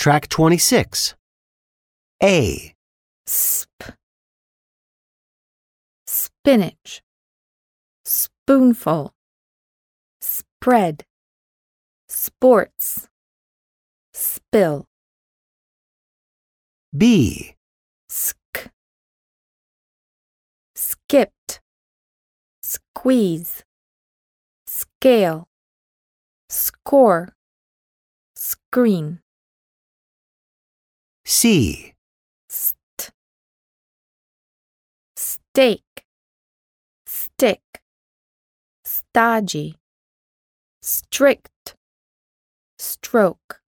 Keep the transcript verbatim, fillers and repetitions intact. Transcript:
Track twenty-six. A, Sp. Spinach. Spoonful. Spread. Sports. Spill. B, Sk. Skipped. Squeeze. Scale. Score. Screen. C, St. Steak. Stick. Stodgy. Strict. Stroke.